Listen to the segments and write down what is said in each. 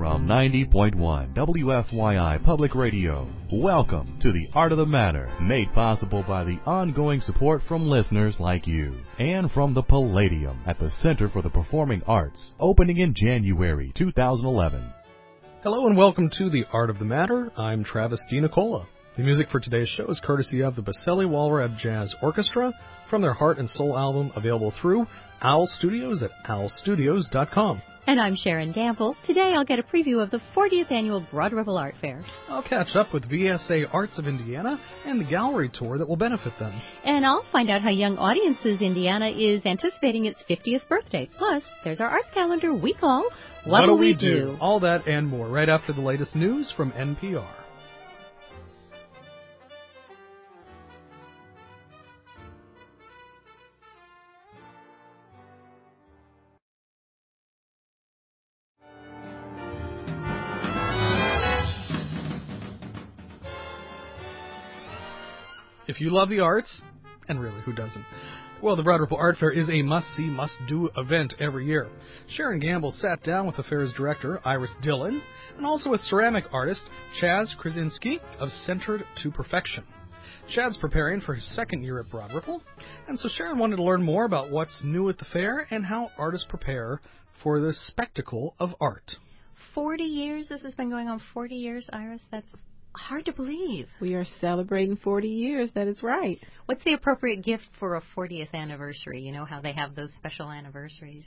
from 90.1 WFYI Public Radio. Welcome to The Art of the Matter, made possible by the ongoing support from listeners like you. And from the Palladium at the Center for the Performing Arts, opening in January 2011. Hello and welcome to The Art of the Matter. I'm Travis DiNicola. The music for today's show is courtesy of the Baselli Walrab Jazz Orchestra from their Heart and Soul album, available through Owl Studios at owlstudios.com. And I'm Sharon Gamble. Today I'll get a preview of the 40th Annual Broad Ripple Art Fair. I'll catch up with VSA Arts of Indiana and the gallery tour that will benefit them. And I'll find out how Young Audiences Indiana is anticipating its 50th birthday. Plus, there's our arts calendar we call What'll We Do? All that and more right after the latest news from NPR. If you love the arts, and really, who doesn't? Well, the Broad Ripple Art Fair is a must-see, must-do event every year. Sharon Gamble sat down with the fair's director, Iris Dillon, and also with ceramic artist Chaz Krasinski of Centered to Perfection. Chad's preparing for his second year at Broad Ripple, and so Sharon wanted to learn more about what's new at the fair and how artists prepare for the spectacle of art. 40 years? This has been going on 40 years, Iris? That's hard to believe. We are celebrating 40 years. That is right. What's the appropriate gift for a 40th anniversary? You know how they have those special anniversaries?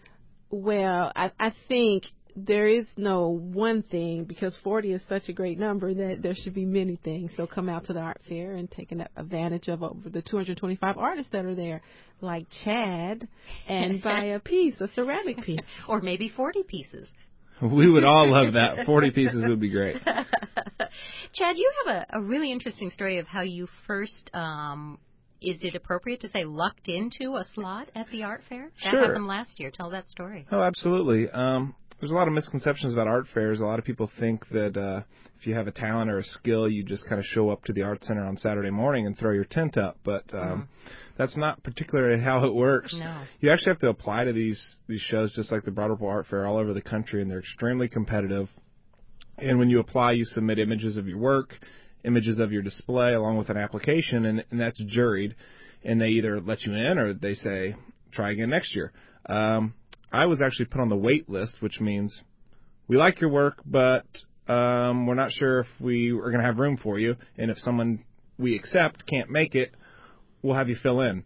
Well, I think there is no one thing, because 40 is such a great number that there should be many things. So come out to the art fair and take advantage of over the 225 artists that are there, like Chad, and buy a piece, a ceramic piece. Or maybe 40 pieces. We would all love that. 40 pieces would be great. Chad, you have a really interesting story of how you first, is it appropriate to say, lucked into a slot at the art fair? That Sure. happened last year. Tell that story. Oh, absolutely. There's a lot of misconceptions about art fairs. A lot of people think that if you have a talent or a skill, you just kind of show up to the art center on Saturday morning and throw your tent up. But that's not particularly how it works. No. You actually have to apply to these shows, just like the Broad Ripple Art Fair, all over the country, and they're extremely competitive. And when you apply, you submit images of your work, images of your display, along with an application, and that's juried. And they either let you in or they say, try again next year. I was actually put on the wait list, which means we like your work, but we're not sure if we are going to have room for you. And if someone we accept can't make it, we'll have you fill in.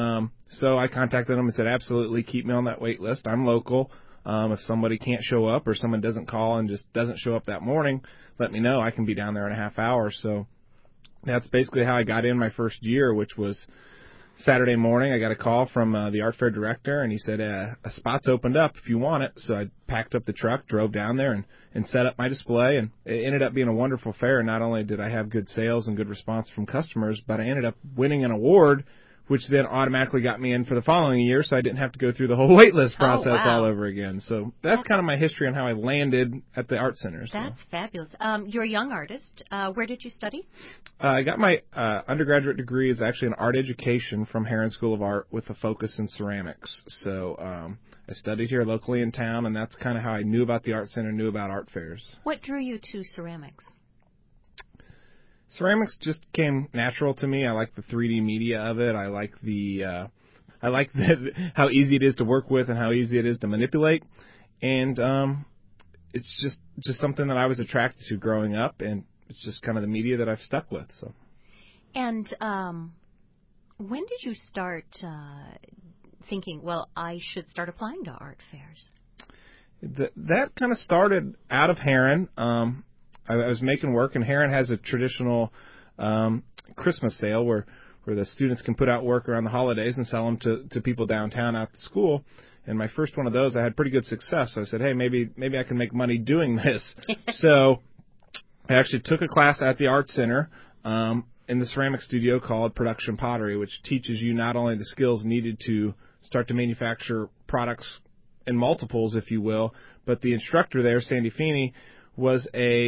So I contacted them and said, absolutely, keep me on that wait list. I'm local. If somebody can't show up or someone doesn't call and just doesn't show up that morning, let me know. I can be down there in a half hour. So that's basically how I got in my first year, which was Saturday morning. I got a call from the art fair director, and he said, a spot's opened up if you want it. So I packed up the truck, drove down there, and set up my display, and it ended up being a wonderful fair. Not only did I have good sales and good response from customers, but I ended up winning an award, which then automatically got me in for the following year, so I didn't have to go through the whole waitlist process all over again. So that's kind of my history on how I landed at the art center. So. That's fabulous. You're a young artist. Where did you study? I got my undergraduate degree is actually in art education from Herron School of Art with a focus in ceramics. So I studied here locally in town, and that's kind of how I knew about the art center, knew about art fairs. What drew you to ceramics? Ceramics just came natural to me. I like the 3D media of it. I like how easy it is to work with and how easy it is to manipulate. And it's just something that I was attracted to growing up, and it's just kind of the media that I've stuck with. So. And when did you start thinking, well, I should start applying to art fairs? That kind of started out of Herron. I was making work, and Herron has a traditional Christmas sale where the students can put out work around the holidays and sell them to people downtown at the school. And my first one of those, I had pretty good success. So I said, hey, maybe I can make money doing this. So I actually took a class at the Art Center in the ceramic studio called Production Pottery, which teaches you not only the skills needed to start to manufacture products in multiples, if you will, but the instructor there, Sandy Feeney, was a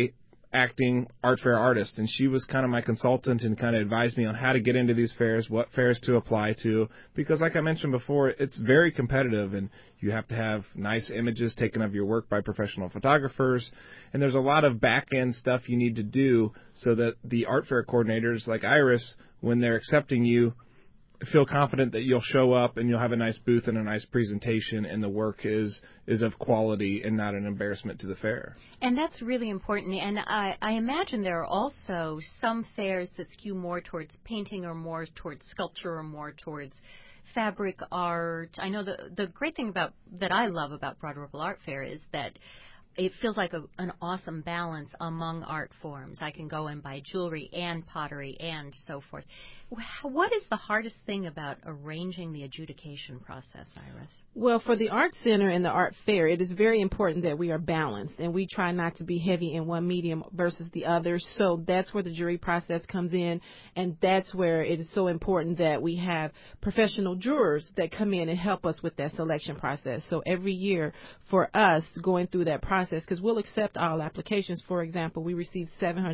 acting art fair artist, and she was kind of my consultant and kind of advised me on how to get into these fairs, what fairs to apply to, because like I mentioned before, it's very competitive, and you have to have nice images taken of your work by professional photographers, and there's a lot of back-end stuff you need to do so that the art fair coordinators like Iris, when they're accepting you, feel confident that you'll show up and you'll have a nice booth and a nice presentation, and the work is of quality and not an embarrassment to the fair. And that's really important. And I imagine there are also some fairs that skew more towards painting or more towards sculpture or more towards fabric art. I know the great thing that I love about Broad Ripple Art Fair is that it feels like an awesome balance among art forms. I can go and buy jewelry and pottery and so forth. What is the hardest thing about arranging the adjudication process, Iris? Well, for the Art Center and the Art Fair, it is very important that we are balanced, and we try not to be heavy in one medium versus the other. So that's where the jury process comes in, and that's where it is so important that we have professional jurors that come in and help us with that selection process. So every year for us going through that process, because we'll accept all applications. For example, we received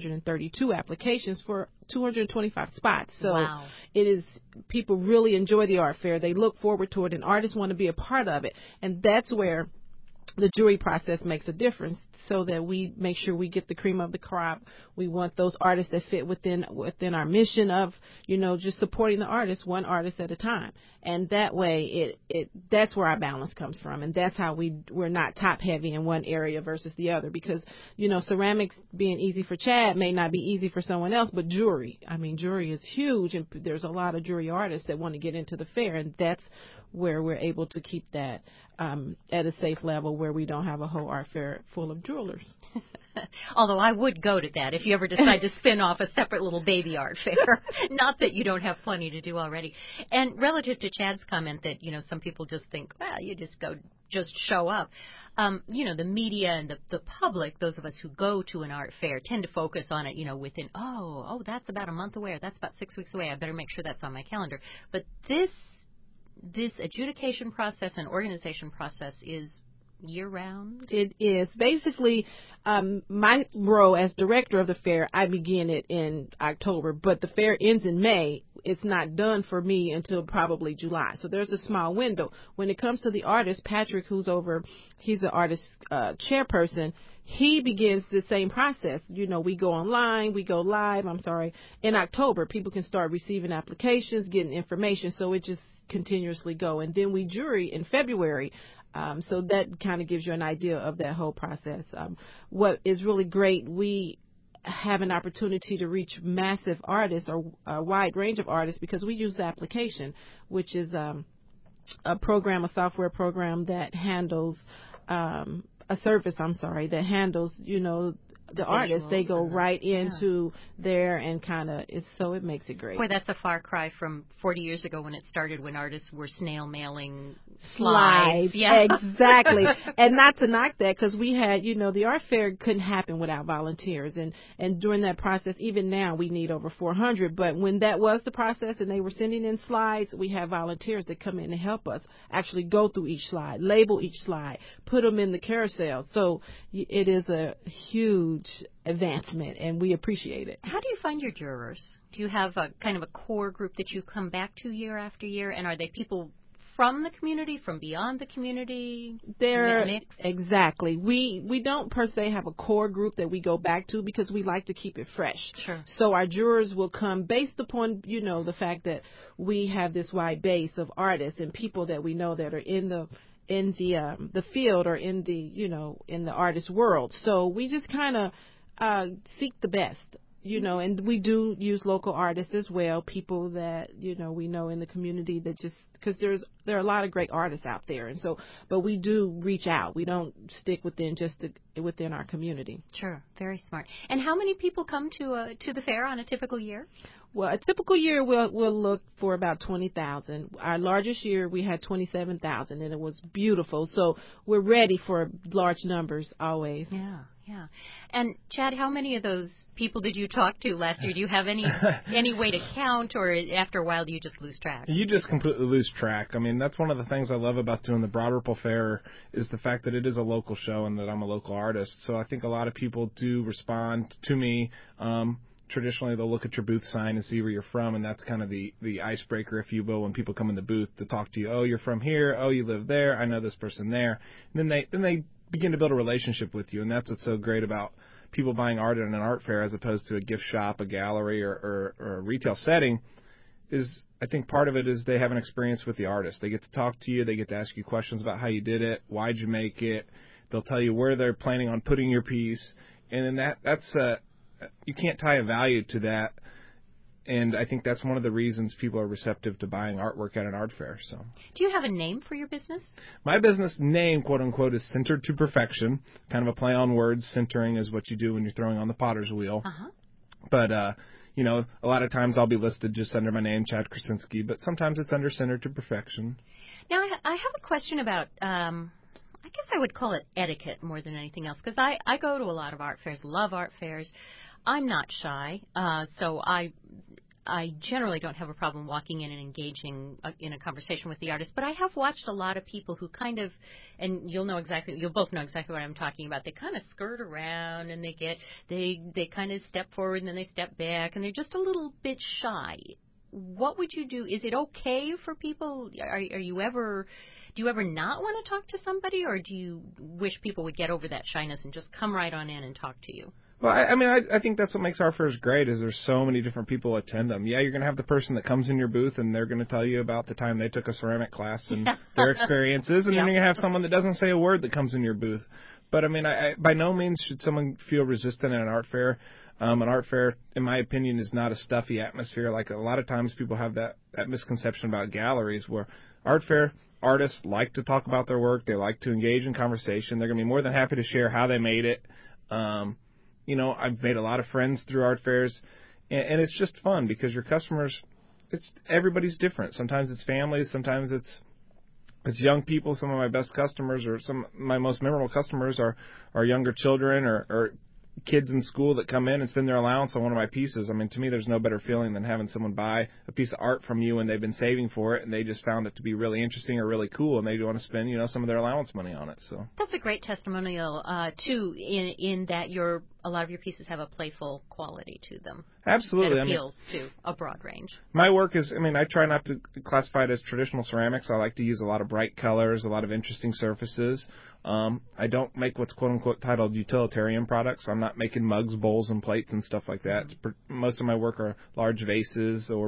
732 applications for 225 spots. So wow. It is, people really enjoy the art fair. They look forward to it, and artists want to be a part of it. And that's where the jury process makes a difference, so that we make sure we get the cream of the crop. We want those artists that fit within our mission of, just supporting the artist, one artist at a time. And that way, that's where our balance comes from. And that's how we're not top heavy in one area versus the other. Because, ceramics being easy for Chad may not be easy for someone else, but jury is huge. And there's a lot of jury artists that want to get into the fair. And that's where we're able to keep that at a safe level, where we don't have a whole art fair full of jewelers. Although I would go to that if you ever decide to spin off a separate little baby art fair. Not that you don't have plenty to do already. And relative to Chad's comment that, some people just think, well, you just show up. The media and the public, those of us who go to an art fair, tend to focus on it, within, that's about a month away, or that's about 6 weeks away. I better make sure that's on my calendar. But this adjudication process and organization process is year-round? It is. Basically, my role as director of the fair, I begin it in October, but the fair ends in May. It's not done for me until probably July. So there's a small window. When it comes to the artist, Patrick, he's the artist chairperson, he begins the same process. We go online, we go live, in October. People can start receiving applications, getting information, so it just continuously go. And then we jury in February. So that kind of gives you an idea of that whole process. What is really great, we have an opportunity to reach massive artists, or a wide range of artists, because we use the application, which is a software program that handles that handles, the artists. They go right into there and it makes it great. Boy, that's a far cry from 40 years ago when it started, when artists were snail mailing slides. Yeah, exactly. And not to knock that, because we had, the art fair couldn't happen without volunteers. And during that process, even now, we need over 400. But when that was the process and they were sending in slides, we have volunteers that come in and help us actually go through each slide, label each slide, put them in the carousel. So it is a huge advancement, and we appreciate it. How do you find your jurors? Do you have a kind of a core group that you come back to year after year, and are they people from the community, from beyond the community? They're mix? Exactly. We don't per se have a core group that we go back to, because we like to keep it fresh. Sure. So our jurors will come based upon the fact that we have this wide base of artists and people that we know that are in the field, or in the artist world. So we just kind of seek the best, and we do use local artists as well, people that we know in the community, that just because there are a lot of great artists out there, and so, but we do reach out. We don't stick within our community. Sure, very smart. And how many people come to the fair on a typical year? Well, a typical year we'll look for about 20,000. Our largest year we had 27,000, and it was beautiful. So we're ready for large numbers always. Yeah. Yeah. And Chad, how many of those people did you talk to last year? Do you have any way to count, or after a while do you just lose track? You just completely lose track. I mean, that's one of the things I love about doing the Broad Ripple Fair is the fact that it is a local show and that I'm a local artist. So I think a lot of people do respond to me. Traditionally, they'll look at your booth sign and see where you're from, and that's kind of the icebreaker, if you will, when people come in the booth to talk to you. Oh, you're from here. Oh, you live there. I know this person there. And then they begin to build a relationship with you, and that's what's so great about people buying art at an art fair as opposed to a gift shop, a gallery, or a retail setting. Is I think part of it is they have an experience with the artist. They get to talk to you. They get to ask you questions about how you did it, why'd you make it. They'll tell you where they're planning on putting your piece, and then that's you can't tie a value to that. And I think that's one of the reasons people are receptive to buying artwork at an art fair. So, do you have a name for your business? My business name, quote unquote, is Centered to Perfection. Kind of a play on words. Centering is what you do when you're throwing on the potter's wheel. Uh-huh. But a lot of times I'll be listed just under my name, Chad Krasinski. But sometimes it's under Centered to Perfection. Now I have a question about. I guess I would call it etiquette more than anything else, because I go to a lot of art fairs, love art fairs. I'm not shy, so I generally don't have a problem walking in and engaging in a conversation with the artist. But I have watched a lot of people who kind of, and you'll both know exactly what I'm talking about. They kind of skirt around and they kind of step forward and then they step back, and they're just a little bit shy. What would you do? Is it okay for people? Do you ever not want to talk to somebody, or do you wish people would get over that shyness and just come right on in and talk to you? Well, I think that's what makes art fairs great is there's so many different people attend them. Yeah, you're going to have the person that comes in your booth and they're going to tell you about the time they took a ceramic class and their experiences, and then you're going to have someone that doesn't say a word that comes in your booth. But, I by no means should someone feel resistant at an art fair. An art fair, in my opinion, is not a stuffy atmosphere. Like a lot of times people have that misconception about galleries where art fair artists like to talk about their work. They like to engage in conversation. They're going to be more than happy to share how they made it. I've made a lot of friends through art fairs, and it's just fun because your customers, everybody's different. Sometimes it's families, sometimes it's young people. Some of my best customers or some of my most memorable customers are younger children or kids in school that come in and spend their allowance on one of my pieces. To me, there's no better feeling than having someone buy a piece of art from you and they've been saving for it and they just found it to be really interesting or really cool and they want to spend, some of their allowance money on it. So that's a great testimonial, too, in that a lot of your pieces have a playful quality to them. Absolutely. That appeals to a broad range. My work is, I try not to classify it as traditional ceramics. I like to use a lot of bright colors, a lot of interesting surfaces. I don't make what's quote-unquote titled utilitarian products. I'm not making mugs, bowls, and plates and stuff like that. Most of my work are large vases or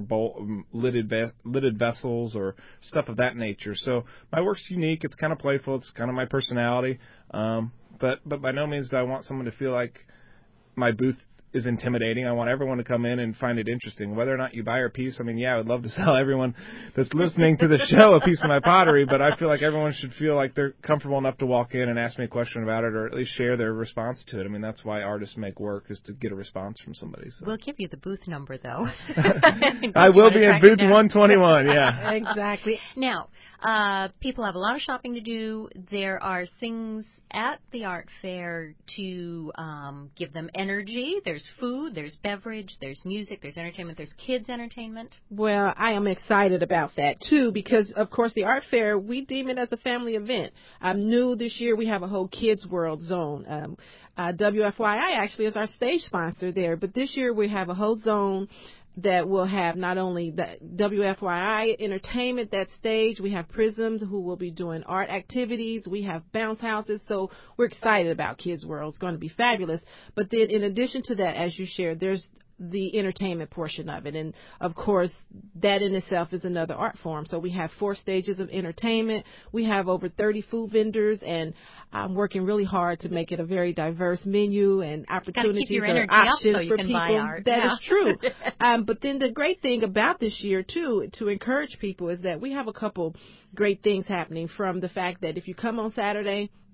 lidded vessels or stuff of that nature. So my work's unique. It's kind of playful. It's kind of my personality. But by no means do I want someone to feel like my booth is intimidating. I want everyone to come in and find it interesting. Whether or not you buy a piece, I would love to sell everyone that's listening to the show a piece of my pottery, but I feel like everyone should feel like they're comfortable enough to walk in and ask me a question about it or at least share their response to it. That's why artists make work, is to get a response from somebody. So. We'll give you the booth number, though. I will be at booth 121, yeah. Exactly. Now, people have a lot of shopping to do. There are things at the art fair to give them energy. There's food, there's beverage, there's music, there's entertainment, there's kids' entertainment. Well, I am excited about that, too, because, of course, the art fair, we deem it as a family event. I'm new this year. We have a whole Kids World zone. WFYI actually is our stage sponsor there, but this year we have a whole zone that will have not only the WFYI entertainment, that stage. We have Prisms, who will be doing art activities. We have bounce houses. So we're excited about Kids World. It's going to be fabulous. But then in addition to that, as you shared, there's the entertainment portion of it. And, of course, that in itself is another art form. So we have 4 stages of entertainment. We have over 30 food vendors, and I'm working really hard to make it a very diverse menu and opportunities or options for people. That is true. But then the great thing about this year, too, to encourage people, is that we have a couple great things happening, from the fact that if you come on Saturday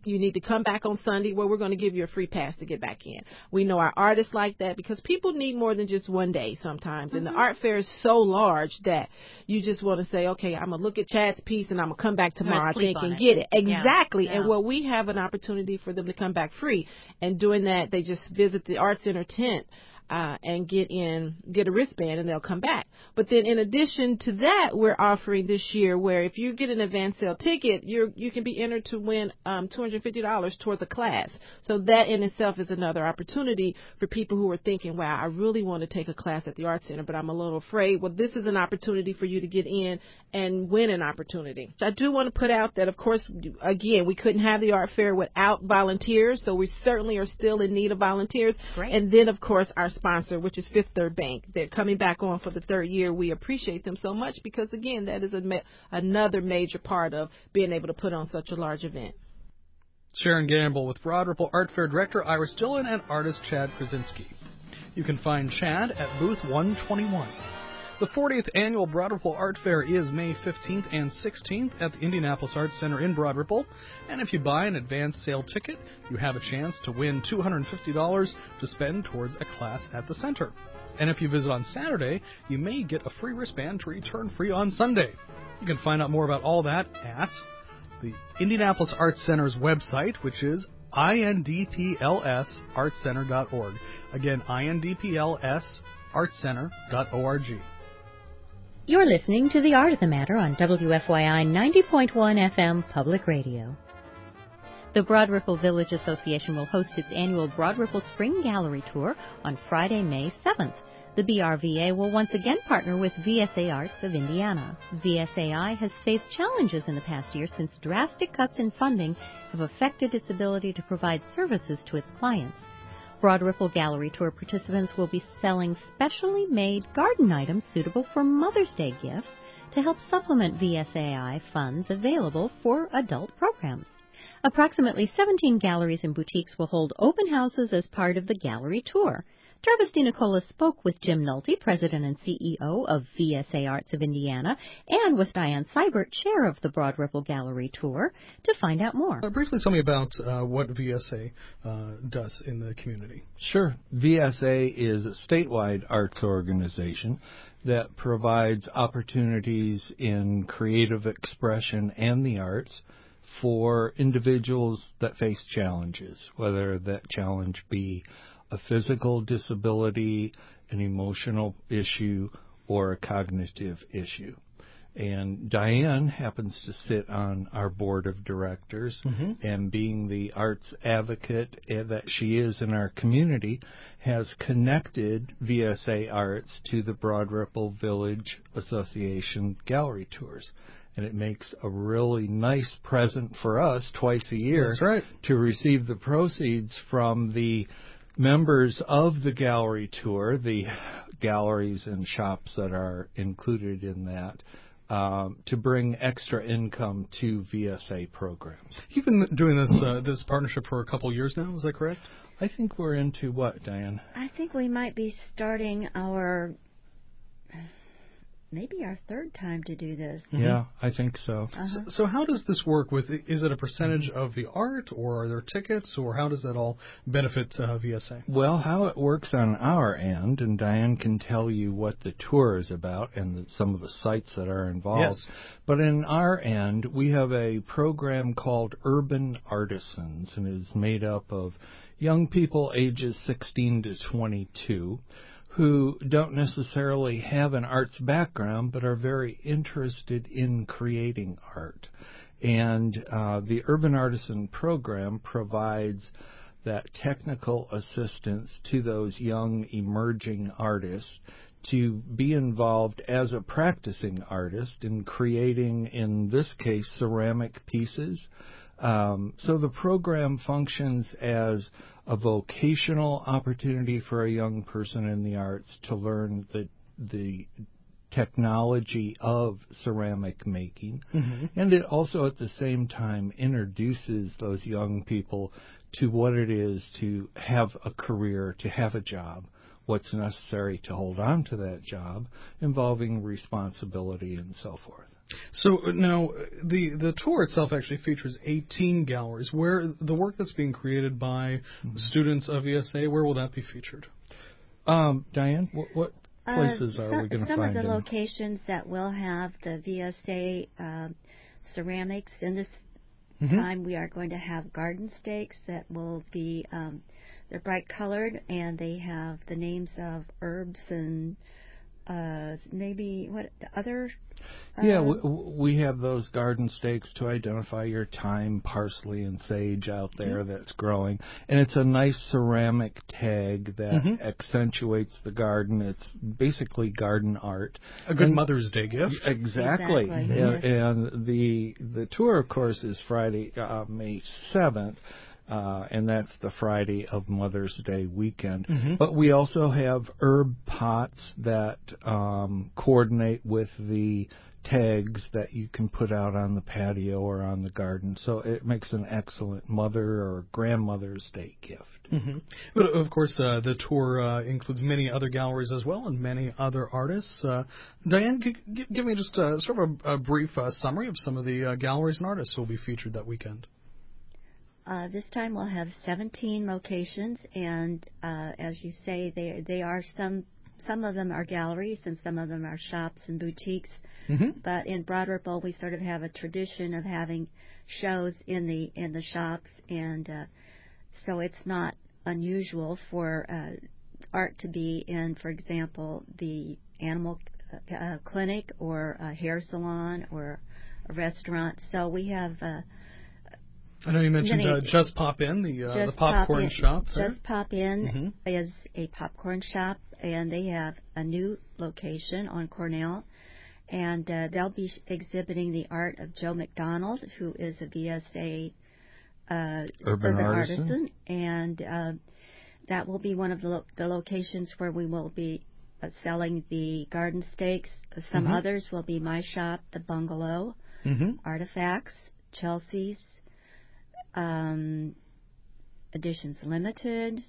You need to come back on Sunday. Well, we're going to give you a free pass to get back in. We know our artists like that because people need more than just one day sometimes. And the art fair is so large that you just want to say, okay, I'm going to look at Chad's piece and I'm going to come back tomorrow, I think, and get it. Exactly. Yeah. And well, we have an opportunity for them to come back free. And doing that, they just visit the Art Center tent and get a wristband, and they'll come back. But then in addition to that, we're offering this year where if you get an advance sale ticket, you can be entered to win $250 towards a class. So that in itself is another opportunity for people who are thinking, wow, I really want to take a class at the Art Center, but I'm a little afraid. Well, this is an opportunity for you to get in and win an opportunity. I do want to put out that, of course, again, we couldn't have the art fair without volunteers, so we certainly are still in need of volunteers. Great. And then, of course, our sponsor, which is Fifth Third Bank. They're coming back on for the third year. We appreciate them so much because, again, that is another major part of being able to put on such a large event. Sharon Gamble with Broad Ripple Art Fair Director Iris Dillon and artist Chad Krasinski. You can find Chad at booth 121. The 40th Annual Broad Ripple Art Fair is May 15th and 16th at the Indianapolis Arts Center in Broad Ripple. And if you buy an advance sale ticket, you have a chance to win $250 to spend towards a class at the center. And if you visit on Saturday, you may get a free wristband to return free on Sunday. You can find out more about all that at the Indianapolis Arts Center's website, which is indplsartscenter.org. Again, indplsartscenter.org. You're listening to The Art of the Matter on WFYI 90.1 FM Public Radio. The Broad Ripple Village Association will host its annual Broad Ripple Spring Gallery Tour on Friday, May 7th. The BRVA will once again partner with VSA Arts of Indiana. VSAI has faced challenges in the past year since drastic cuts in funding have affected its ability to provide services to its clients. Broad Ripple Gallery Tour participants will be selling specially made garden items suitable for Mother's Day gifts to help supplement VSAI funds available for adult programs. Approximately 17 galleries and boutiques will hold open houses as part of the gallery tour. Travis DiNicola spoke with Jim Nolte, President and CEO of VSA Arts of Indiana, and with Diane Seibert, Chair of the Broad Ripple Gallery Tour, to find out more. Briefly tell me about what VSA does in the community. Sure. VSA is a statewide arts organization that provides opportunities in creative expression and the arts for individuals that face challenges, whether that challenge be a physical disability, an emotional issue, or a cognitive issue. And Diane happens to sit on our board of directors, and being the arts advocate that she is in our community, has connected VSA Arts to the Broad Ripple Village Association gallery tours. And it makes a really nice present for us twice a year. That's right. To receive the proceeds from the members of the gallery tour, the galleries and shops that are included in that, to bring extra income to VSA programs. You've been doing this partnership for a couple of years now, is that correct? I think we're into what, Diane? I think we might be starting maybe our third time to do this. Yeah, I think so. So how does this work? Is it a percentage of the art, or are there tickets, or how does that all benefit VSA? Well, how it works on our end, and Diane can tell you what the tour is about and some of the sites that are involved. Yes. But in our end, we have a program called Urban Artisans, and it is made up of young people ages 16 to 22 who don't necessarily have an arts background but are very interested in creating art. And the Urban Artisan program provides that technical assistance to those young emerging artists to be involved as a practicing artist in creating, in this case, ceramic pieces. So the program functions as a vocational opportunity for a young person in the arts to learn the technology of ceramic making. And it also at the same time introduces those young people to what it is to have a career, to have a job, what's necessary to hold on to that job, involving responsibility and so forth. So now the tour itself actually features 18 galleries. Where the work that's being created by students of VSA, where will that be featured? Diane, what places are we going to find? Some of the locations that will have the VSA ceramics in this time, we are going to have garden stakes that will be they're bright colored, and they have the names of herbs and maybe what other. We have those garden stakes to identify your thyme, parsley, and sage out there that's growing. And it's a nice ceramic tag that accentuates the garden. It's basically garden art. A good Mother's Day gift. Exactly. And the tour, of course, is Friday, May 7th. And that's the Friday of Mother's Day weekend. But we also have herb pots that coordinate with the tags that you can put out on the patio or on the garden. So it makes an excellent Mother or Grandmother's Day gift. But, of course, the tour includes many other galleries as well and many other artists. Diane, give me just sort of a brief summary of some of the galleries and artists who will be featured that weekend. This time we'll have 17 locations, and as you say, they are some of them are galleries and some of them are shops and boutiques. But in Broad Ripple, we sort of have a tradition of having shows in the shops, and so it's not unusual for art to be in, for example, the animal clinic or a hair salon or a restaurant. So we have. I know you mentioned Just Pop In, the popcorn shop. Just Pop In is a popcorn shop, and they have a new location on Cornell, and they'll be exhibiting the art of Joe McDonald, who is a VSA urban artisan, and that will be one of the locations where we will be selling the garden stakes. Some others will be My Shop, The Bungalow, Artifacts, Chelsea's, Editions Limited.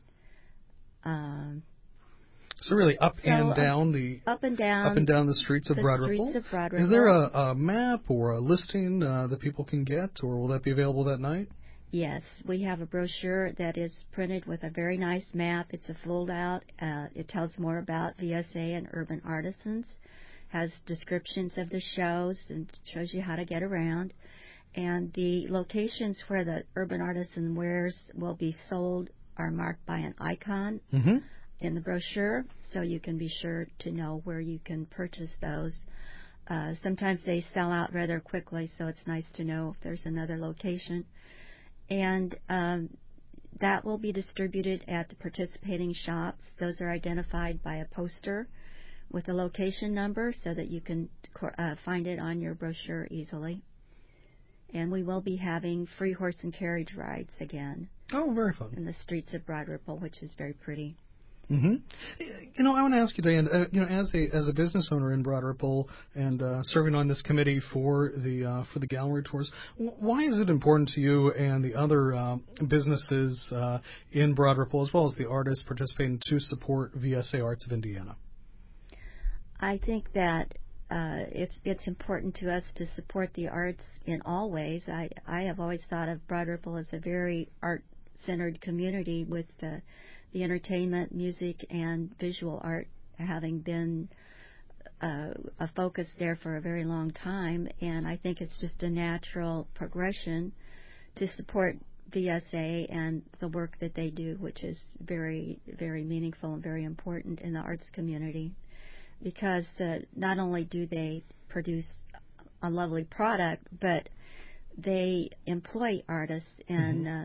So really up and down the streets of Broad Ripple. Is there a map or a listing that people can get, or will that be available that night? Yes, we have a brochure that is printed with a very nice map. It's a fold-out. It tells more about VSA and urban artisans, has descriptions of the shows, and shows you how to get around. And the locations where the urban artisan wares will be sold are marked by an icon in the brochure, so you can be sure to know where you can purchase those. Sometimes they sell out rather quickly, so it's nice to know if there's another location. And that will be distributed at the participating shops. Those are identified by a poster with a location number so that you can find it on your brochure easily. And we will be having free horse and carriage rides again. Oh, very fun. In the streets of Broad Ripple, which is very pretty. I want to ask you, Diane, as a business owner in Broad Ripple and serving on this committee for the gallery tours, why is it important to you and the other businesses in Broad Ripple, as well as the artists participating, to support VSA Arts of Indiana? I think that it's important to us to support the arts in all ways. I have always thought of Broad Ripple as a very art-centered community, with the entertainment, music, and visual art having been a focus there for a very long time. And I think it's just a natural progression to support VSA and the work that they do, which is very, very meaningful and very important in the arts community. Because not only do they produce a lovely product, but they employ artists, and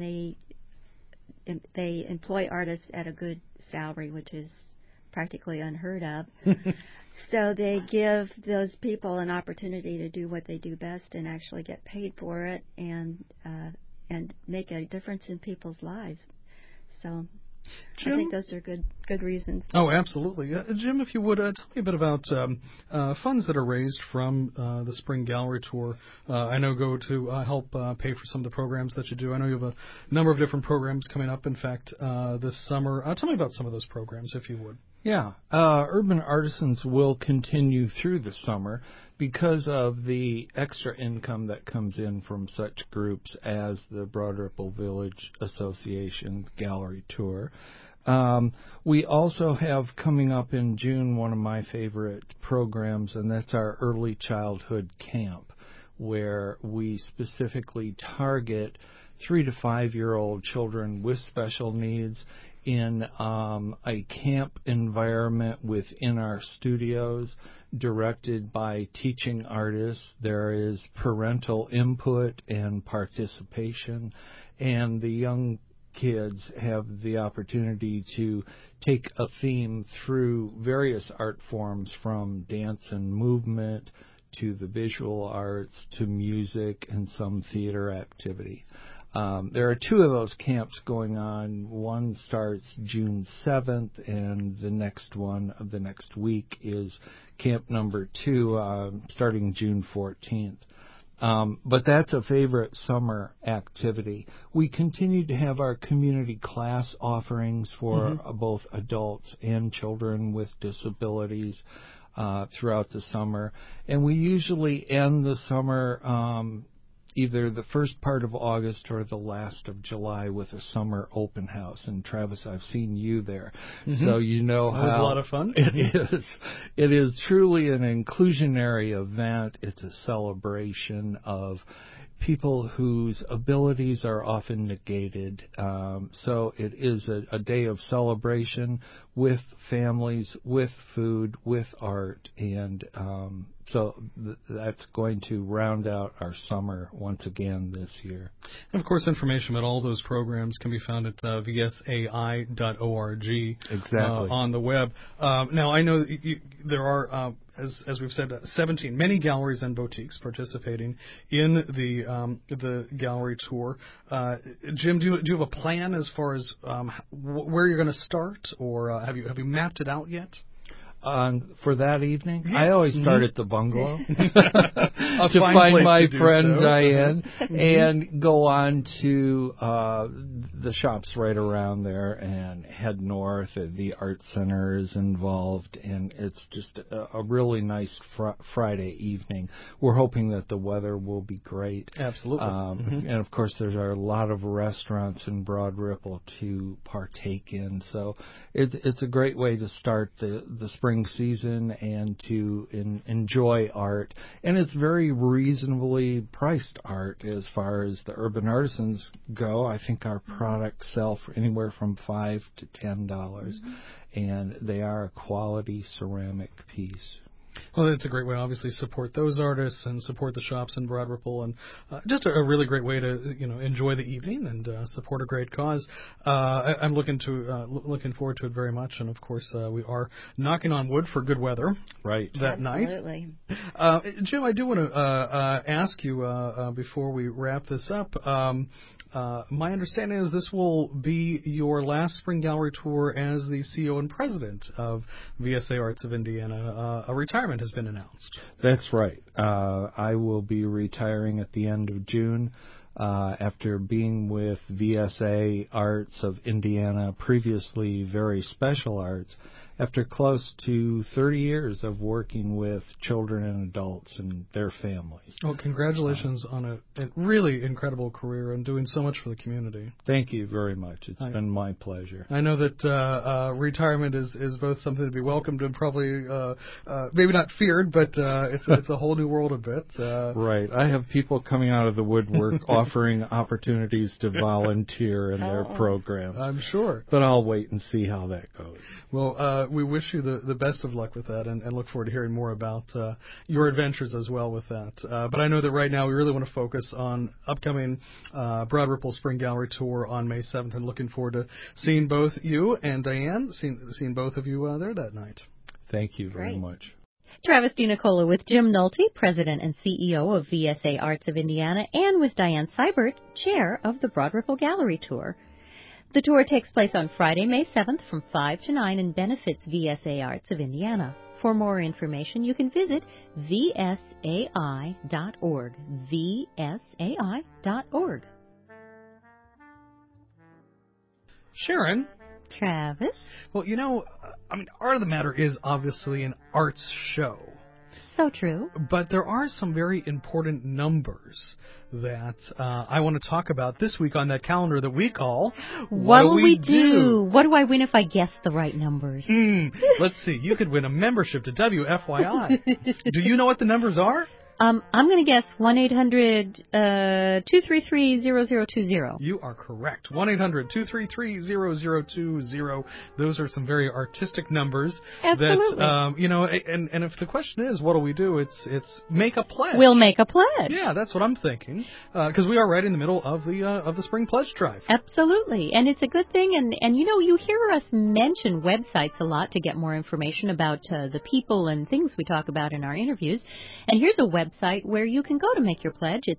they employ artists at a good salary, which is practically unheard of. So they give those people an opportunity to do what they do best and actually get paid for it, and make a difference in people's lives. So Jim? I think those are good reasons. Oh, absolutely. Jim, if you would, tell me a bit about funds that are raised from the Spring Gallery Tour. I know go to help pay for some of the programs that you do. I know you have a number of different programs coming up, in fact, this summer. Tell me about some of those programs, if you would. Yeah, Urban Artisans will continue through the summer because of the extra income that comes in from such groups as the Broad Ripple Village Association Gallery Tour. We also have coming up in June one of my favorite programs, and that's our Early Childhood Camp, where we specifically target 3 to 5-year-old children with special needs in a camp environment within our studios, directed by teaching artists. There is parental input and participation, and the young kids have the opportunity to take a theme through various art forms, from dance and movement to the visual arts to music and some theater activity. There are 2 of those camps going on. One starts June 7th, and the next one of the next week is camp number 2, starting June 14th. But that's a favorite summer activity. We continue to have our community class offerings for both adults and children with disabilities throughout the summer. And we usually end the summer either the first part of August or the last of July with a summer open house. And Travis, I've seen you there, so you know how it was a lot of fun. It is. It is truly an inclusionary event. It's a celebration of people whose abilities are often negated. So it is a day of celebration with families, with food, with art, and so that's going to round out our summer once again this year. And of course, information about all those programs can be found at vsai.org. Exactly. On the web. Now, I know that there are, as we've said, 17 many galleries and boutiques participating in the gallery tour. Jim, do you have a plan as far as where you're going to start, or have you mapped it out yet? For that evening, yes. I always start at the bungalow to find my to friend so. Diane and go on to the shops right around there and head north. The art center is involved, and it's just a really nice Friday evening. We're hoping that the weather will be great. Absolutely. And of course, there's a lot of restaurants in Broad Ripple to partake in, so it's a great way to start the spring season and to enjoy art. And it's very reasonably priced art as far as the Urban Artisans go. I think our products sell for anywhere from $5 to $10, and they are a quality ceramic piece. Well, it's a great way to obviously support those artists and support the shops in Broad Ripple, and just a really great way to enjoy the evening and support a great cause. I'm looking forward to it very much, and of course we are knocking on wood for good weather that night. Absolutely. Jim, I do want to ask you before we wrap this up. My understanding is this will be your last spring gallery tour as the CEO and president of VSA Arts of Indiana. A retirement has been announced. That's right. I will be retiring at the end of June after being with VSA Arts of Indiana, previously Very Special Arts, after close to 30 years of working with children and adults and their families. Well, congratulations on a really incredible career and doing so much for the community. Thank you very much. It's been my pleasure. I know that retirement is both something to be welcomed and probably maybe not feared, but it's a whole new world a bit. Right. I have people coming out of the woodwork offering opportunities to volunteer in their program. I'm sure. But I'll wait and see how that goes. Well, we wish you the best of luck with that, and look forward to hearing more about your adventures as well with that. But I know that right now we really want to focus on upcoming Broad Ripple Spring Gallery Tour on May 7th, and looking forward to seeing both you and Diane, seeing both of you there that night. Thank you very much. Travis DiNicola with Jim Nolte, President and CEO of VSA Arts of Indiana, and with Diane Seibert, Chair of the Broad Ripple Gallery Tour. The tour takes place on Friday, May 7th from 5 to 9 and benefits VSA Arts of Indiana. For more information, you can visit vsai.org, vsai.org. Sharon, Travis. Well, Art of the Matter is obviously an arts show. So true. But there are some very important numbers that I want to talk about this week on that calendar that we call What'll We Do? What do I win if I guess the right numbers? Let's see. You could win a membership to WFYI. Do you know what the numbers are? I'm going to guess 1-800-233-0020. You are correct. 1-800-233-0020. Those are some very artistic numbers. Absolutely. That, and if the question is, what do we do? It's make a pledge. We'll make a pledge. Yeah, that's what I'm thinking. Because we are right in the middle of the spring pledge drive. Absolutely. And it's a good thing. And you hear us mention websites a lot to get more information about the people and things we talk about in our interviews. And here's a website where you can go to make your pledge. It's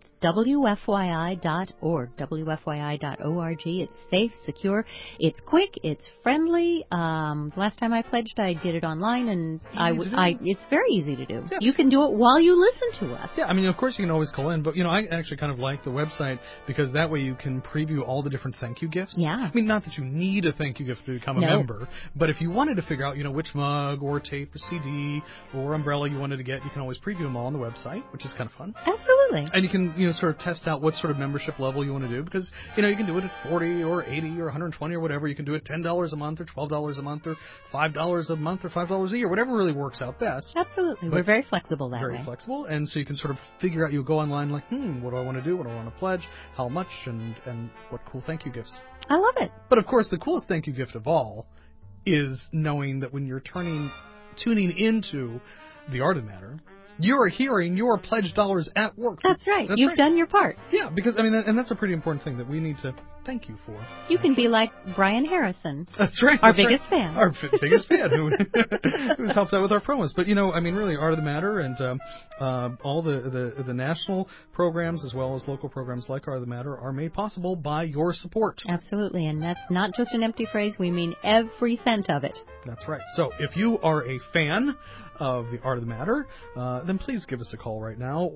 WFYI.org, WFYI.org. It's safe, secure, it's quick, it's friendly. Last time I pledged, I did it online, and it's very easy to do. Yeah. You can do it while you listen to us. Yeah, of course you can always call in, but, I actually kind of like the website because that way you can preview all the different thank you gifts. Yeah. Not that you need a thank you gift to become a member, but if you wanted to figure out, which mug or tape or CD or umbrella you wanted to get, you can always preview them all on the website, which is kind of fun. Absolutely. And you can, sort of test out what sort of membership level you want to do because, you can do it at $40 or $80 or $120 or whatever. You can do it $10 a month or $12 a month or $5 a month or $5 a year, whatever really works out best. Absolutely. We're very flexible that way. Very flexible. And so you can sort of figure out, you go online like, what do I want to do? What do I want to pledge? How much? And what cool thank you gifts. I love it. But of course, the coolest thank you gift of all is knowing that when you're tuning into the Art of Matter, you are hearing your pledged dollars at work. That's right. You've done your part. Yeah, because, and that's a pretty important thing that we need to thank you for. You can be like Brian Harrison. That's right. Our biggest fan. Our biggest fan who's helped out with our promos. But, really, Art of the Matter and all the national programs as well as local programs like Art of the Matter are made possible by your support. Absolutely. And that's not just an empty phrase. We mean every cent of it. That's right. So if you are a fan of the Art of the Matter, then please give us a call right now,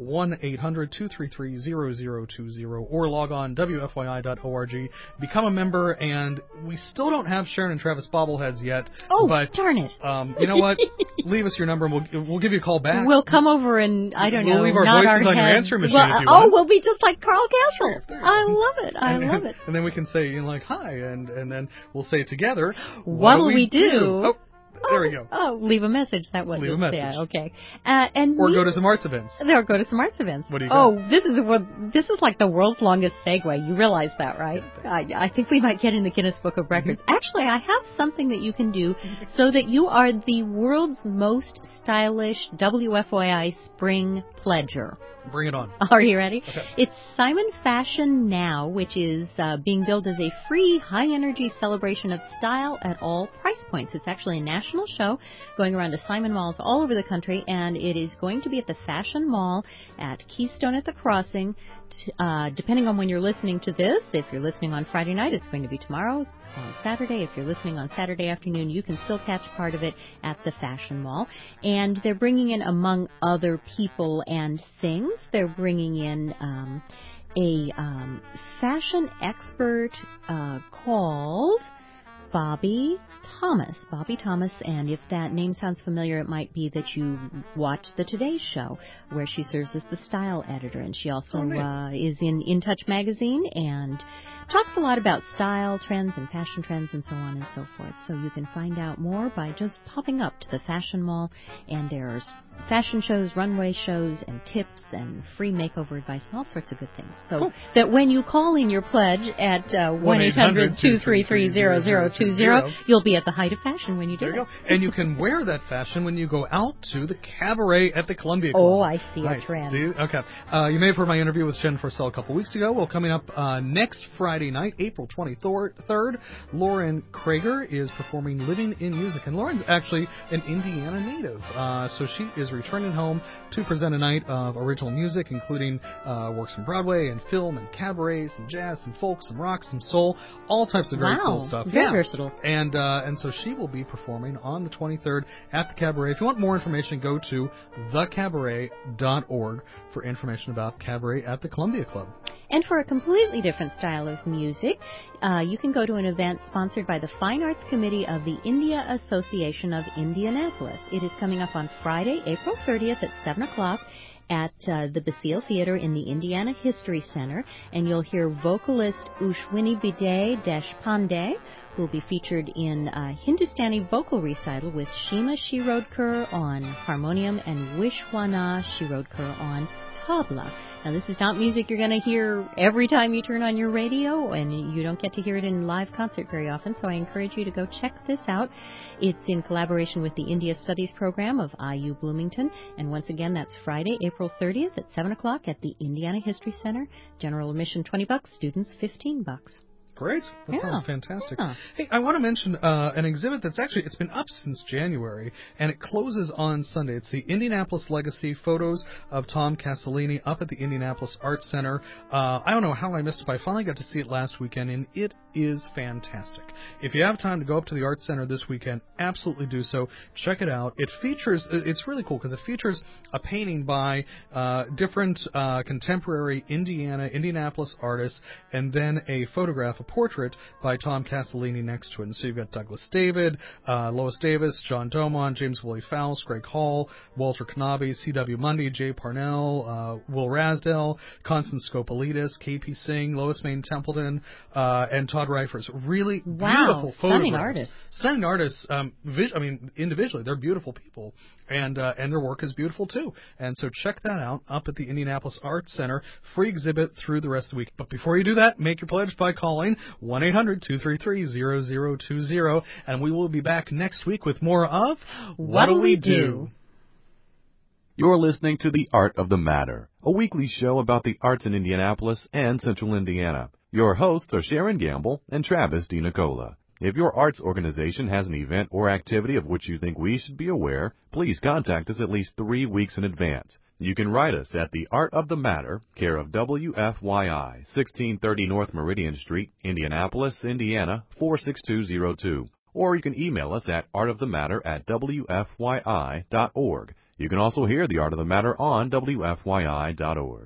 1-800-233-0020, or log on WFYI.org. Become a member, and we still don't have Sharon and Travis bobbleheads yet. Oh, but, darn it. You know what? Leave us your number, and we'll give you a call back. We'll come over and, we'll leave our voices on your answering machine if you want. want. We'll be just like Carl Castle. Sure, I love it. I love it. And then we can say, hi, and then we'll say it together. What'll we do? Oh, there we go. Oh, leave a message. That was Leave a message. Yeah, okay. Or go to some arts events. Or go to some arts events. What do you got? This is like the world's longest segue. You realize that, right? I think we might get in the Guinness Book of Records. Mm-hmm. Actually, I have something that you can do so that you are the world's most stylish WFYI spring pledger. Bring it on. Are you ready? Okay. It's Simon Fashion Now, which is being billed as a free, high-energy celebration of style at all price points. It's actually a national show going around to Simon malls all over the country, and it is going to be at the Fashion Mall at Keystone at the Crossing. Depending on when you're listening to this, if you're listening on Friday night, it's going to be tomorrow. On Saturday, if you're listening on Saturday afternoon, you can still catch part of it at the Fashion Mall. And they're bringing in, among other people and things, they're bringing in a fashion expert called Bobby Thomas. And if that name sounds familiar, it might be that you watch the Today Show, where she serves as the style editor. And she also is in Touch magazine and talks a lot about style trends and fashion trends and so on and so forth. So you can find out more by just popping up to the Fashion Mall, and there's fashion shows, runway shows, and tips and free makeover advice and all sorts of good things. So that when you call in your pledge at 1-800-233-0020, you'll be at the height of fashion when you do it. There you go. And you can wear that fashion when you go out to the cabaret at the Columbia Club. Oh, I see nice. A trend. See? Okay. You may have heard my interview with Jennifer Sell a couple weeks ago. Well, coming up next Friday night, April 23rd, Lauren Krager is performing Living in Music. And Lauren's actually an Indiana native. So she is returning home to present a night of original music, including works from Broadway and film and cabaret, some jazz, some folk, some rock, some soul, all types of very cool stuff. Very versatile. And so she will be performing on the 23rd at the Cabaret. If you want more information, go to thecabaret.org for information about Cabaret at the Columbia Club. And for a completely different style of music, you can go to an event sponsored by the Fine Arts Committee of the India Association of Indianapolis. It is coming up on Friday, April 30th at 7 o'clock at the Basile Theater in the Indiana History Center, and you'll hear vocalist Ushwini Bide Deshpande, who will be featured in a Hindustani vocal recital with Shima Shirodkar on harmonium and Vishwana Shirodkar on tabla. Now, this is not music you're going to hear every time you turn on your radio, and you don't get to hear it in live concert very often, so I encourage you to go check this out. It's in collaboration with the India Studies program of IU Bloomington, and once again, that's Friday, April 30th at 7 o'clock at the Indiana History Center. General admission $20, students $15. Great. That sounds fantastic. Yeah. Hey, I want to mention an exhibit that's actually, it's been up since January, and it closes on Sunday. It's the Indianapolis Legacy Photos of Tom Castellini up at the Indianapolis Arts Center. I don't know how I missed it, but I finally got to see it last weekend, and it is fantastic. If you have time to go up to the Arts Center this weekend, absolutely do so. Check it out. It features, it's really cool because it features a painting by different contemporary Indianapolis artists, and then a photograph, a portrait by Tom Castellini next to it. And so you've got Douglas David, Lois Davis, John Domon, James Willie Faust, Greg Hall, Walter Knabe, C.W. Mundy, Jay Parnell, Will Rasdell, Constance Scopolitis, K.P. Singh, Lois Main Templeton, and Todd Reifers. Really beautiful stunning photographs. artists. Stunning artists. Individually, they're beautiful people, and their work is beautiful too. And so check that out up at the Indianapolis Arts Center. Free exhibit through the rest of the week. But before you do that, make your pledge by calling 1-800-233-0020, and we will be back next week with more of What'll We Do? You're listening to The Art of the Matter, a weekly show about the arts in Indianapolis and Central Indiana. Your hosts are Sharon Gamble and Travis DiNicola. If your arts organization has an event or activity of which you think we should be aware, please contact us at least 3 weeks in advance. You can write us at The Art of the Matter, care of WFYI, 1630 North Meridian Street, Indianapolis, Indiana, 46202. Or you can email us at artofthematter@wfyi.org. You can also hear The Art of the Matter on WFYI.org.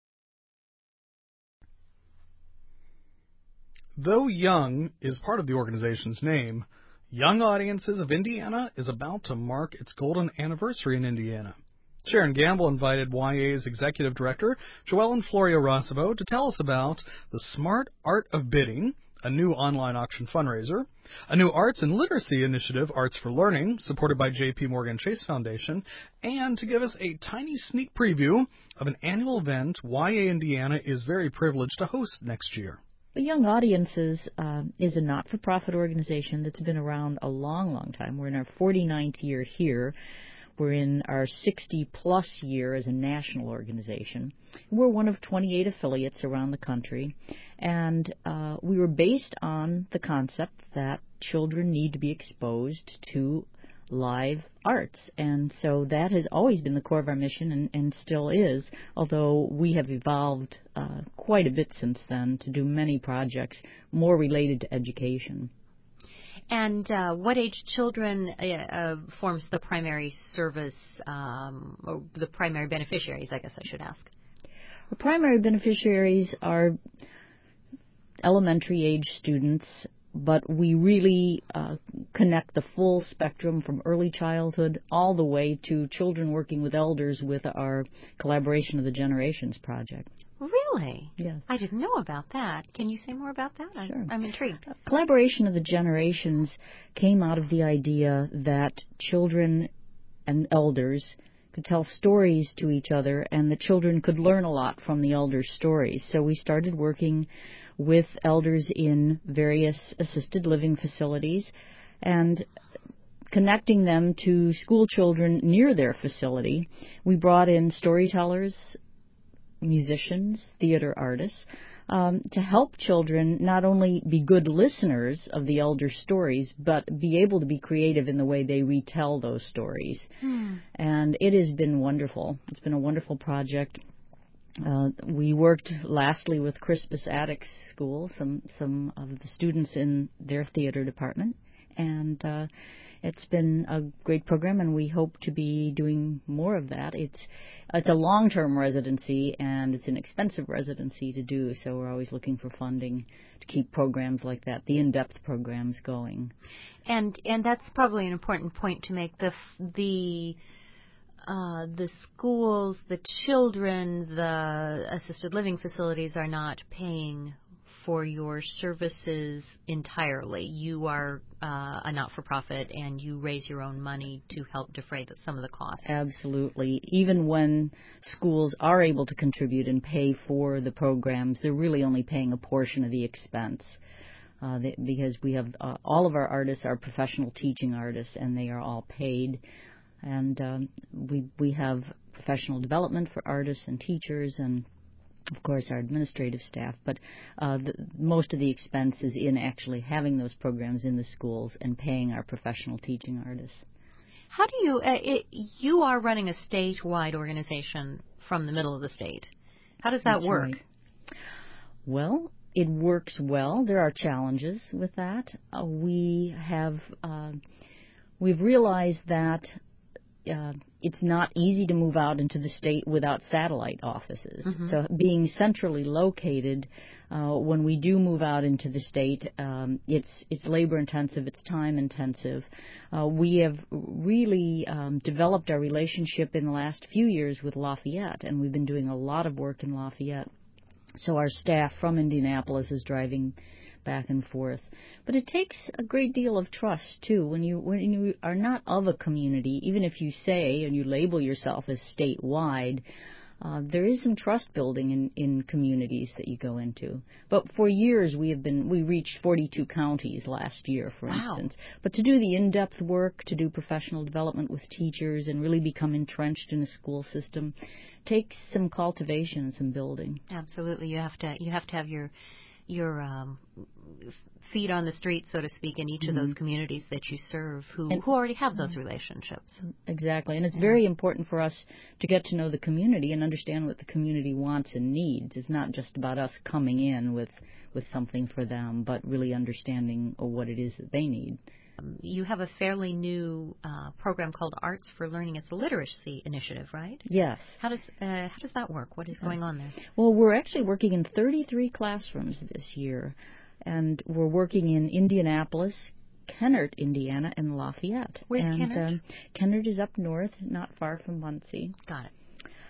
Though Young is part of the organization's name, Young Audiences of Indiana is about to mark its golden anniversary in Indiana. Sharon Gamble invited YA's executive director, Joellen Florio Rossabo, to tell us about the Smart Art of Bidding, a new online auction fundraiser, a new arts and literacy initiative, Arts for Learning, supported by J.P. Morgan Chase Foundation, and to give us a tiny sneak preview of an annual event YA Indiana is very privileged to host next year. The Young Audiences is a not-for-profit organization that's been around a long, long time. We're in our 49th year here. We're in our 60-plus year as a national organization. We're one of 28 affiliates around the country, and we were based on the concept that children need to be exposed to live arts, and so that has always been the core of our mission and still is, although we have evolved quite a bit since then to do many projects more related to education. And what age children forms the primary service, or the primary beneficiaries, I guess I should ask? The primary beneficiaries are elementary age students, but we really connect the full spectrum from early childhood all the way to children working with elders with our Collaboration of the Generations project. Really? Yes. I didn't know about that. Can you say more about that? Sure. I'm intrigued. Collaboration of the Generations came out of the idea that children and elders could tell stories to each other, and the children could learn a lot from the elders' stories. So we started working with elders in various assisted living facilities and connecting them to school children near their facility. We brought in storytellers, musicians, theater artists, to help children not only be good listeners of the elder stories, but be able to be creative in the way they retell those stories. And it has been wonderful. It's been a wonderful project. We worked lastly with Crispus Attucks School, some of the students in their theater department, and it's been a great program, and we hope to be doing more of that. It's a long-term residency, and it's an expensive residency to do, so we're always looking for funding to keep programs like that, the in-depth programs, going. And that's probably an important point to make. The schools, the children, the assisted living facilities are not paying for your services entirely. You are a not-for-profit, and you raise your own money to help defray some of the costs. Absolutely. Even when schools are able to contribute and pay for the programs, they're really only paying a portion of the expense. Because we have all of our artists are professional teaching artists, and they are all paid. And we have professional development for artists and teachers, and of course our administrative staff. But most of the expense is in actually having those programs in the schools and paying our professional teaching artists. How do you? You are running a statewide organization from the middle of the state. How does that work? Right. Well, it works well. There are challenges with that. We've realized that it's not easy to move out into the state without satellite offices. Mm-hmm. So being centrally located, when we do move out into the state, it's labor intensive, it's time intensive. We have really developed our relationship in the last few years with Lafayette, and we've been doing a lot of work in Lafayette. So our staff from Indianapolis is driving back and forth. But it takes a great deal of trust, too. When you are not of a community, even if you say and you label yourself as statewide, there is some trust building in communities that you go into. But for years we reached 42 counties last year, for instance. But to do the in-depth work, to do professional development with teachers and really become entrenched in a school system takes some cultivation and some building. Absolutely. You have to have your feet on the street, so to speak, in each of those communities that you serve who already have those relationships. Exactly. And it's very important for us to get to know the community and understand what the community wants and needs. It's not just about us coming in with something for them, but really understanding what it is that they need. You have a fairly new program called Arts for Learning. It's a literacy initiative, right? Yes. How does that work? What is going on there? Well, we're actually working in 33 classrooms this year, and we're working in Indianapolis, Kennard, Indiana, and Lafayette. Where's Kennard? Kennard is up north, not far from Muncie. Got it.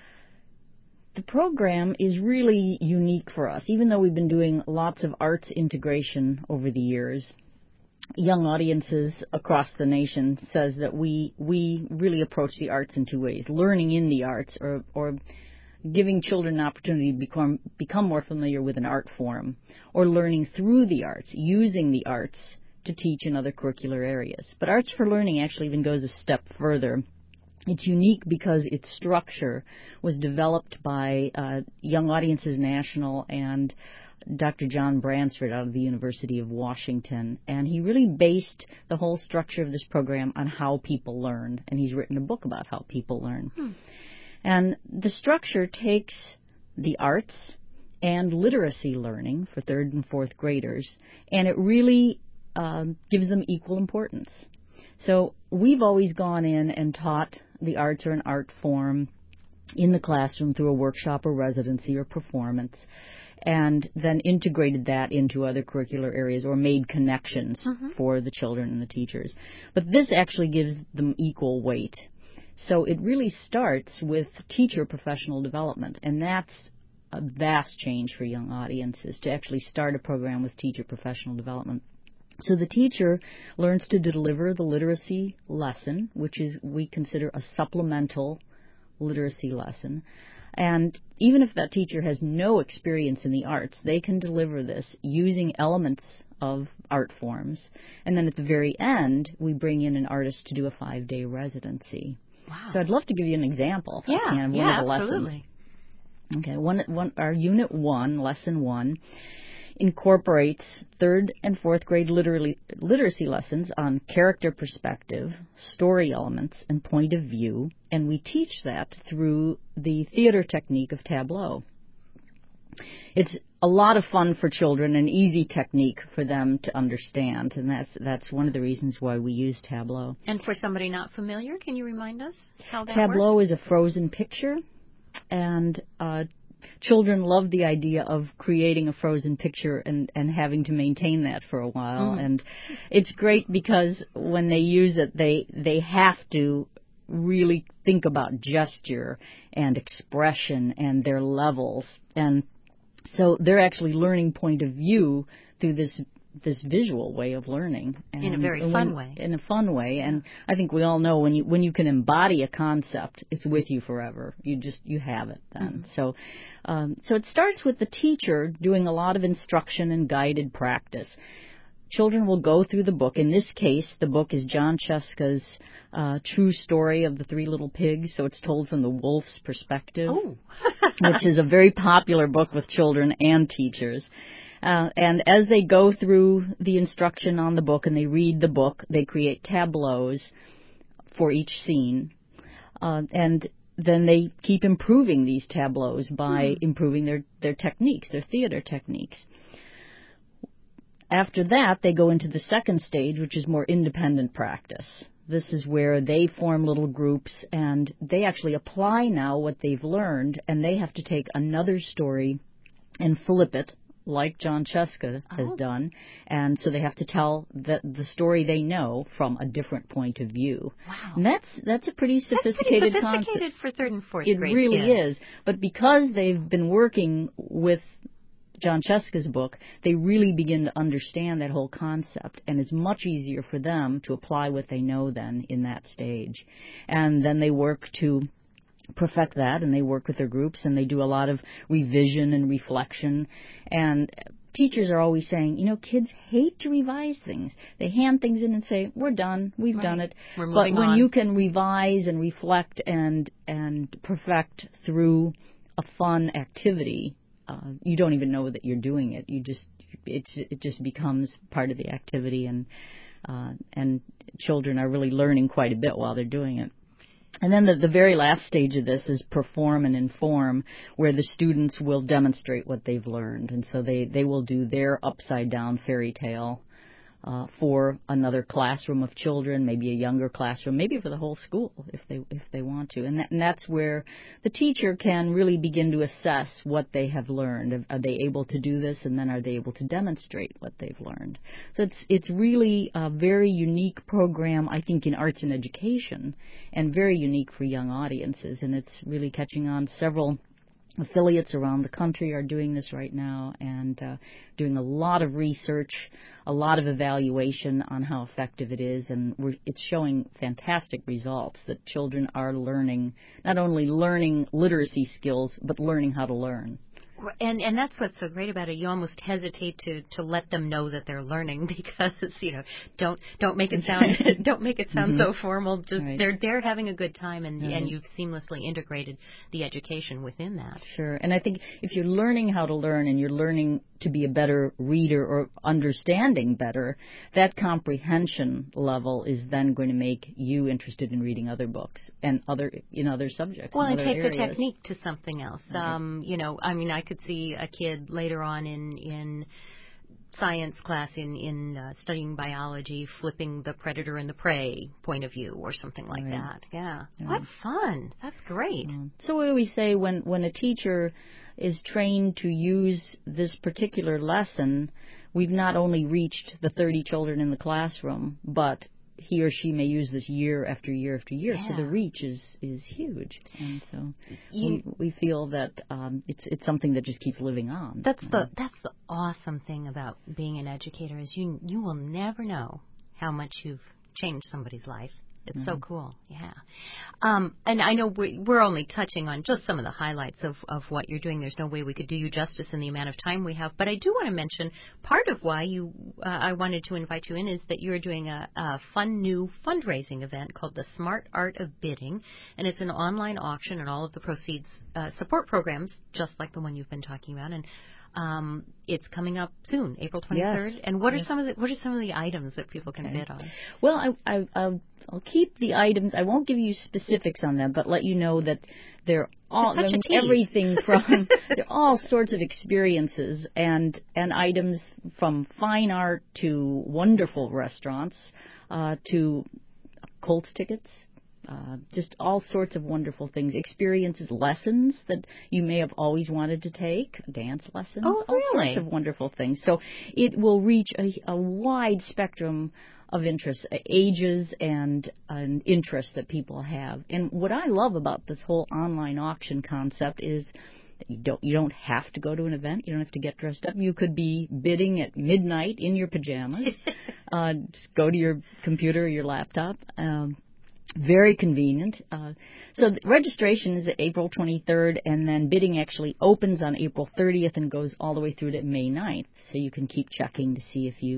The program is really unique for us, even though we've been doing lots of arts integration over the years. Young audiences across the nation says that we really approach the arts in two ways: learning in the arts, or giving children an opportunity to become more familiar with an art form, or learning through the arts, using the arts to teach in other curricular areas. But Arts for Learning actually even goes a step further. It's unique because its structure was developed by Young Audiences National and Dr. John Bransford out of the University of Washington, and he really based the whole structure of this program on how people learned, and he's written a book about how people learn. And the structure takes the arts and literacy learning for third and fourth graders, and it really gives them equal importance. So we've always gone in and taught the arts or an art form in the classroom through a workshop or residency or performance, and then integrated that into other curricular areas or made connections for the children and the teachers. But this actually gives them equal weight. So it really starts with teacher professional development, and that's a vast change for young audiences, to actually start a program with teacher professional development. So the teacher learns to deliver the literacy lesson, which is we consider a supplemental literacy lesson. And even if that teacher has no experience in the arts, they can deliver this using elements of art forms. And then at the very end, we bring in an artist to do a 5-day residency. Wow. So I'd love to give you an example. Yeah, of the absolutely. Lessons. Okay, our Unit 1, Lesson 1, incorporates third and fourth grade literacy lessons on character perspective, story elements, and point of view, and we teach that through the theater technique of tableau. It's a lot of fun for children, an easy technique for them to understand, and that's one of the reasons why we use Tableau. And for somebody not familiar, can you remind us how that Tableau works? is a frozen picture, and children love the idea of creating a frozen picture and having to maintain that for a while. Mm-hmm. And it's great because when they use it, they have to really think about gesture and expression and their levels. And so they're actually learning point of view through this visual way of learning, and in a very fun way. In a fun way, and I think we all know when you can embody a concept, it's with you forever. You have it then. Mm-hmm. So it starts with the teacher doing a lot of instruction and guided practice. Children will go through the book. In this case, the book is Jon Scieszka's true story of the Three Little Pigs, so it's told from the wolf's perspective, which is a very popular book with children and teachers. And as they go through the instruction on the book and they read the book, they create tableaus for each scene. And then they keep improving these tableaus by improving their techniques, their theater techniques. After that, they go into the second stage, which is more independent practice. This is where they form little groups, and they actually apply now what they've learned, and they have to take another story and flip it, like Jon Scieszka has done, and so they have to tell the story they know from a different point of view. Wow. And that's a pretty sophisticated concept. That's pretty sophisticated for third and fourth grade It really kids. is. But because they've been working with Jon Scieszka's book, they really begin to understand that whole concept, and it's much easier for them to apply what they know then in that stage. And then they work to perfect that, and they work with their groups, and they do a lot of revision and reflection. And teachers are always saying, kids hate to revise things. They hand things in and say, we're done, we've done it. We're moving but when on. you can revise and reflect and perfect through a fun activity, you don't even know that you're doing it. It just becomes part of the activity, and children are really learning quite a bit while they're doing it. And then the very last stage of this is perform and inform, where the students will demonstrate what they've learned, and so they will do their upside down fairy tale for another classroom of children, maybe a younger classroom, maybe for the whole school if they want to. And that's where the teacher can really begin to assess what they have learned. Are they able to do this, and then are they able to demonstrate what they've learned? So it's really a very unique program, I think, in arts and education, and very unique for young audiences, and it's really catching on. Several affiliates around the country are doing this right now, and doing a lot of research, a lot of evaluation on how effective it is, and it's showing fantastic results that children are learning, not only learning literacy skills, but learning how to learn. And that's what's so great about it. You almost hesitate to let them know that they're learning, because don't make it sound so formal. Just right. they're having a good time, and Right. and you've seamlessly integrated the education within that. Sure. And I think if you're learning how to learn, and you're learning to be a better reader or understanding better, that comprehension level is then going to make you interested in reading other books and other subjects. Well, and other take areas. the technique to something else. Right. I could see a kid later on in science class in studying biology flipping the predator and the prey point of view or something like right. that. Yeah. Yeah. What fun. That's great. So we always say when a teacher is trained to use this particular lesson, we've not only reached the 30 children in the classroom, but he or she may use this year after year after year. Yeah. So the reach is huge, and so we feel that it's something that just keeps living on. That's the awesome thing about being an educator, is you will never know how much you've changed somebody's life. It's so cool, yeah. And I know we're only touching on just some of the highlights of what you're doing. There's no way we could do you justice in the amount of time we have. But I do want to mention part of why I wanted to invite you in is that you're doing a fun new fundraising event called the Smart Art of Bidding, and it's an online auction, and all of the proceeds support programs just like the one you've been talking about. And It's coming up soon, April 23rd. Yes. And what are some of the items that people can bid on? Well, I'll keep the items. I won't give you specifics on them, but let you know that they're all everything from they're all sorts of experiences and items from fine art to wonderful restaurants to Colts tickets. Just all sorts of wonderful things, experiences, lessons that you may have always wanted to take, dance lessons, all sorts of wonderful things. So it will reach a wide spectrum of interests, ages, and interests that people have. And what I love about this whole online auction concept is that you don't have to go to an event. You don't have to get dressed up. You could be bidding at midnight in your pajamas. Just go to your computer or your laptop. Very convenient. So the registration is April 23rd, and then bidding actually opens on April 30th and goes all the way through to May 9th. So you can keep checking to see if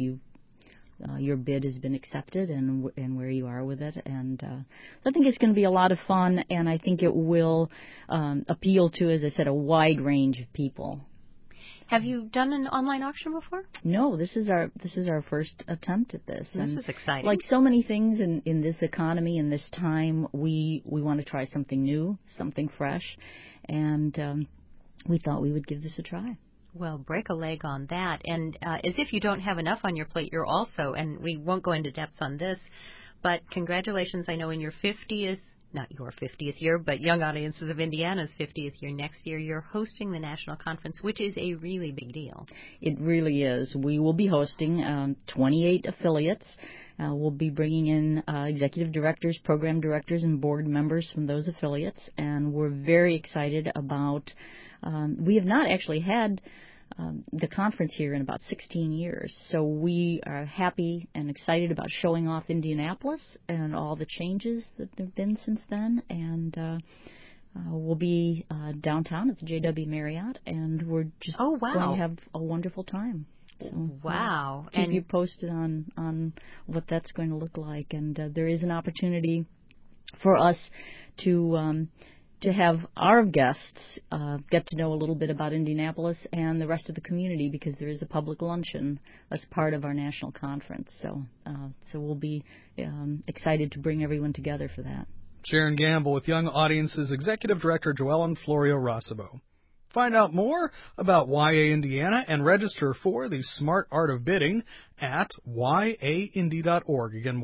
your bid has been accepted and where you are with it. And so I think it's going to be a lot of fun, and I think it will appeal to, as I said, a wide range of people. Have you done an online auction before? No, this is our first attempt at this. This is exciting. Like so many things in this economy, in this time, we want to try something new, something fresh, and we thought we would give this a try. Well, break a leg on that. And as if you don't have enough on your plate, you're also, and we won't go into depth on this, but congratulations, I know in your 50th, not your 50th year, but Young Audiences of Indiana's 50th year next year, you're hosting the national conference, which is a really big deal. It really is. We will be hosting 28 affiliates. We'll be bringing in executive directors, program directors, and board members from those affiliates, and we're very excited about we have not actually had the conference here in about 16 years. So we are happy and excited about showing off Indianapolis and all the changes that there have been since then. And we'll be downtown at the JW Marriott, and we're just going to have a wonderful time. So, keep you posted on what that's going to look like. And there is an opportunity for us to have our guests get to know a little bit about Indianapolis and the rest of the community, because there is a public luncheon as part of our national conference. So we'll be excited to bring everyone together for that. Sharon Gamble with Young Audiences Executive Director Joellen Florio-Rossabo. Find out more about YA Indiana and register for the Smart Art of Bidding at yaindy.org. Again,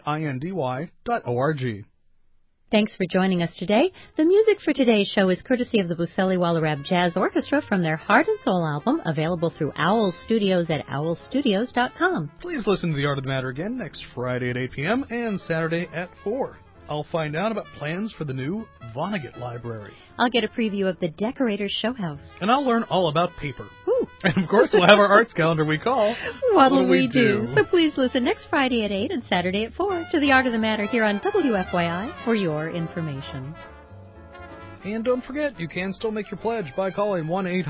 yaindy.org. Thanks for joining us today. The music for today's show is courtesy of the Buseli Wallerab Jazz Orchestra from their Heart and Soul album, available through Owl Studios at owlstudios.com. Please listen to The Art of the Matter again next Friday at 8 p.m. and Saturday at 4. I'll find out about plans for the new Vonnegut Library. I'll get a preview of the Decorator's Show House. And I'll learn all about paper. Woo. And, of course, we'll have our arts calendar we call What'll We Do? So please listen next Friday at 8 and Saturday at 4 to The Art of the Matter here on WFYI for your information. And don't forget, you can still make your pledge by calling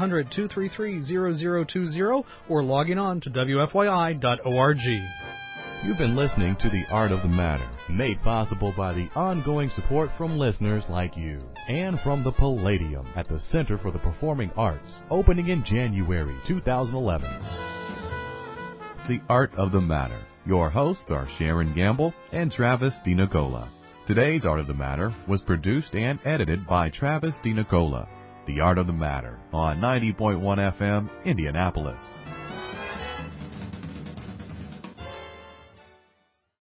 1-800-233-0020 or logging on to WFYI.org. You've been listening to The Art of the Matter, made possible by the ongoing support from listeners like you, and from the Palladium at the Center for the Performing Arts, opening in January 2011. The Art of the Matter. Your hosts are Sharon Gamble and Travis DiNicola. Today's Art of the Matter was produced and edited by Travis DiNicola. The Art of the Matter on 90.1 FM, Indianapolis.